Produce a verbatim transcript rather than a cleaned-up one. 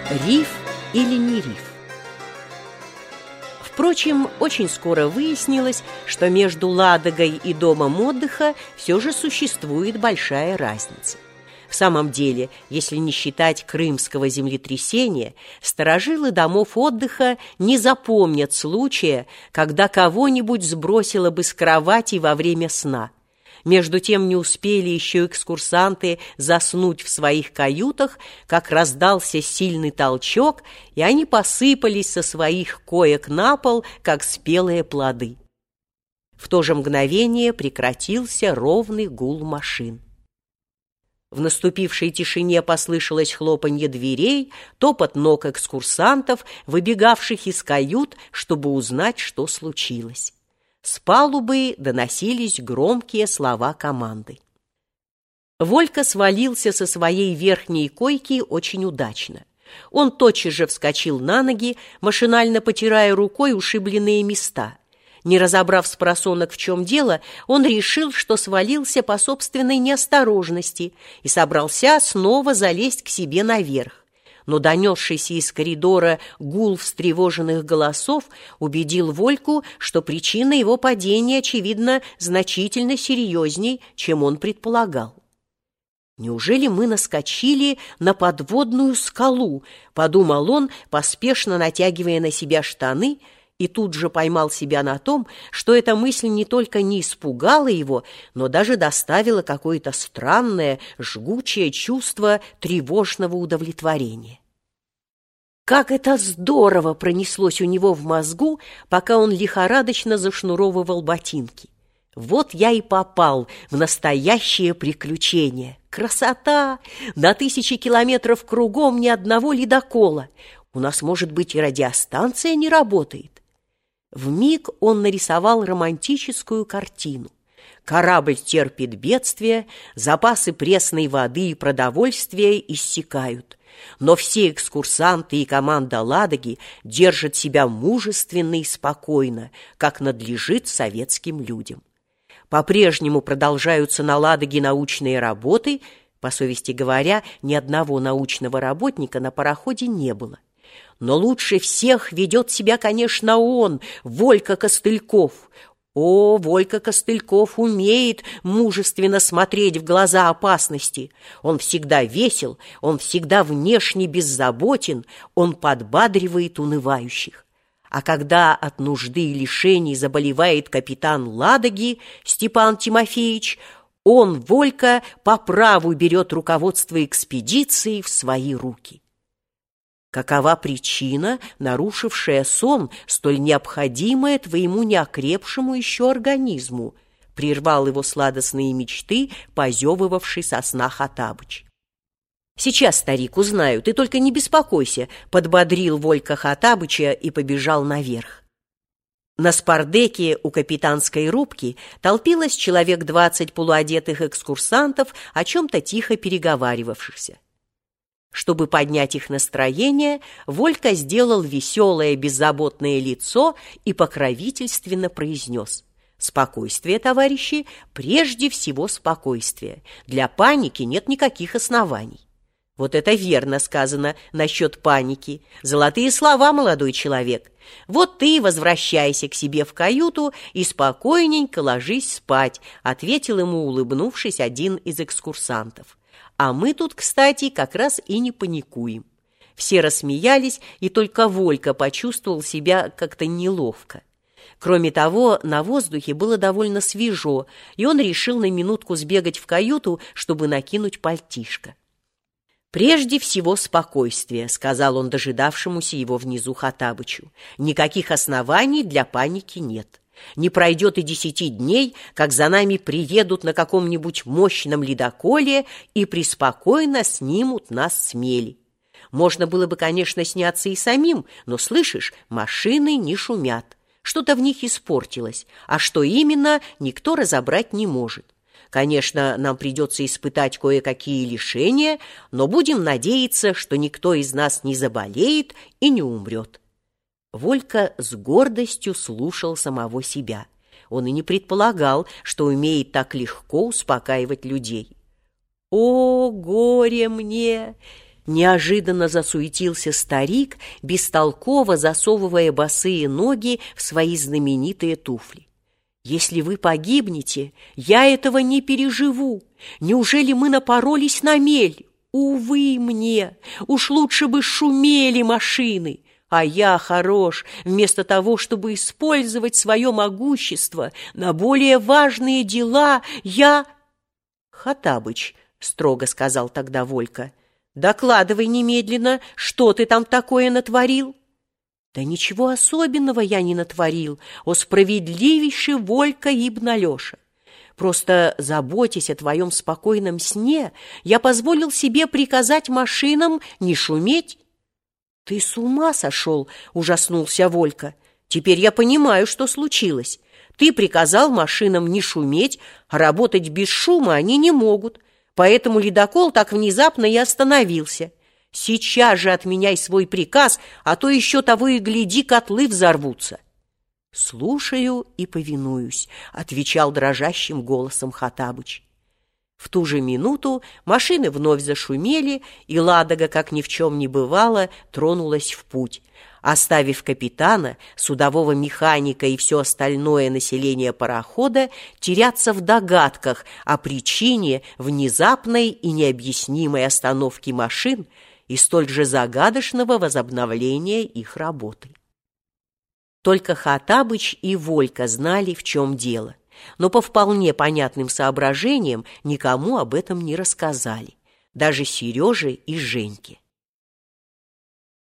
Риф или не риф? Впрочем, очень скоро выяснилось, что между Ладогой и домом отдыха все же существует большая разница. В самом деле, если не считать крымского землетрясения, старожилы домов отдыха не запомнят случая, когда кого-нибудь сбросило бы с кровати во время сна. Между тем не успели еще экскурсанты заснуть в своих каютах, как раздался сильный толчок, и они посыпались со своих коек на пол, как спелые плоды. В то же мгновение прекратился ровный гул машин. В наступившей тишине послышалось хлопанье дверей, топот ног экскурсантов, выбегавших из кают, чтобы узнать, что случилось. С палубы доносились громкие слова команды. Волька свалился со своей верхней койки очень удачно. Он тотчас же вскочил на ноги, машинально потирая рукой ушибленные места. Не разобрав спросонок, в чем дело, он решил, что свалился по собственной неосторожности и собрался снова залезть к себе наверх. Но донесшийся из коридора гул встревоженных голосов убедил Вольку, что причина его падения, очевидно, значительно серьезней, чем он предполагал. «Неужели мы наскочили на подводную скалу?» — подумал он, поспешно натягивая на себя штаны, и тут же поймал себя на том, что эта мысль не только не испугала его, но даже доставила какое-то странное, жгучее чувство тревожного удовлетворения. Как это здорово пронеслось у него в мозгу, пока он лихорадочно зашнуровывал ботинки. Вот я и попал в настоящее приключение. Красота! На тысячи километров кругом ни одного ледокола. У нас, может быть, и радиостанция не работает. Вмиг он нарисовал романтическую картину. Корабль терпит бедствие, запасы пресной воды и продовольствия иссякают. Но все экскурсанты и команда Ладоги держат себя мужественно и спокойно, как надлежит советским людям. По-прежнему продолжаются на Ладоге научные работы. По совести говоря, ни одного научного работника на пароходе не было. Но лучше всех ведет себя, конечно, он, Волька Костыльков. О, Волька Костыльков умеет мужественно смотреть в глаза опасности. Он всегда весел, он всегда внешне беззаботен, он подбадривает унывающих. А когда от нужды и лишений заболевает капитан Ладоги Степан Тимофеевич, он, Волька, по праву берет руководство экспедицией в свои руки. Какова причина, нарушившая сон, столь необходимая твоему неокрепшему еще организму? Прервал его сладостные мечты, позевывавший со сна Хоттабыч. Сейчас, старик, узнаю, ты только не беспокойся, подбодрил Волька Хоттабыча и побежал наверх. На спардеке у капитанской рубки толпилось человек двадцать полуодетых экскурсантов, о чем-то тихо переговаривавшихся. Чтобы поднять их настроение, Волька сделал веселое, беззаботное лицо и покровительственно произнес: «Спокойствие, товарищи, прежде всего спокойствие. Для паники нет никаких оснований». Вот это верно сказано насчет паники. Золотые слова, молодой человек. Вот ты возвращайся к себе в каюту и спокойненько ложись спать, ответил ему, улыбнувшись, один из экскурсантов. А мы тут, кстати, как раз и не паникуем. Все рассмеялись, и только Волька почувствовал себя как-то неловко. Кроме того, на воздухе было довольно свежо, и он решил на минутку сбегать в каюту, чтобы накинуть пальтишко. «Прежде всего спокойствие», — сказал он дожидавшемуся его внизу Хоттабычу. «Никаких оснований для паники нет. Не пройдет и десяти дней, как за нами приедут на каком-нибудь мощном ледоколе и преспокойно снимут нас с мели. Можно было бы, конечно, сняться и самим, но, слышишь, машины не шумят. Что-то в них испортилось, а что именно, никто разобрать не может. Конечно, нам придется испытать кое-какие лишения, но будем надеяться, что никто из нас не заболеет и не умрет». Волька с гордостью слушал самого себя. Он и не предполагал, что умеет так легко успокаивать людей. «О, горе мне! Неожиданно засуетился старик, бестолково засовывая босые ноги в свои знаменитые туфли. «Если вы погибнете, я этого не переживу. Неужели мы напоролись на мель? Увы мне, уж лучше бы шумели машины. А я хорош, вместо того, чтобы использовать свое могущество на более важные дела, я...» «Хоттабыч», — строго сказал тогда Волька, — «докладывай немедленно, что ты там такое натворил». «Да ничего особенного я не натворил, о справедливейший Волька ибн Алеша. Просто, заботясь о твоем спокойном сне, я позволил себе приказать машинам не шуметь». «Ты с ума сошел?» — ужаснулся Волька. «Теперь я понимаю, что случилось. Ты приказал машинам не шуметь, а работать без шума они не могут. Поэтому ледокол так внезапно и остановился. Сейчас же отменяй свой приказ, а то еще того и гляди, котлы взорвутся». «Слушаю и повинуюсь», — отвечал дрожащим голосом Хоттабыч. В ту же минуту машины вновь зашумели, и Ладога, как ни в чем не бывало, тронулась в путь, оставив капитана, судового механика и все остальное население парохода теряться в догадках о причине внезапной и необъяснимой остановки машин и столь же загадочного возобновления их работы. Только Хоттабыч и Волька знали, в чем дело, но по вполне понятным соображениям никому об этом не рассказали, даже Сереже и Женьке.